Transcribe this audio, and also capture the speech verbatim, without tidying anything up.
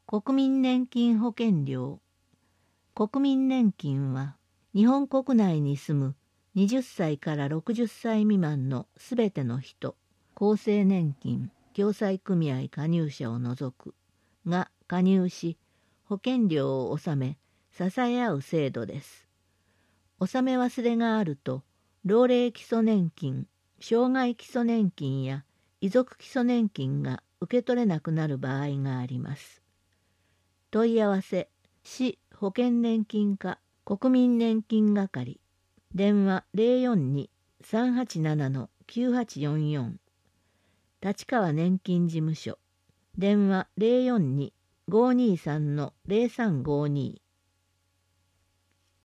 国民年金保険料。国民年金は日本国内に住むはたちからろくじゅっさい未満のすべての人、厚生年金共済組合加入者を除くが加入し、保険料を納め支え合う制度です。納め忘れがあると、老齢基礎年金、障害基礎年金や遺族基礎年金が受け取れなくなる場合があります。問い合わせ、市保険年金課国民年金係、電話 ゼロよんに さんはちなな きゅうはちよんよん、立川年金事務所、電話 ゼロよんに ごーにーさん ゼロさんごーにー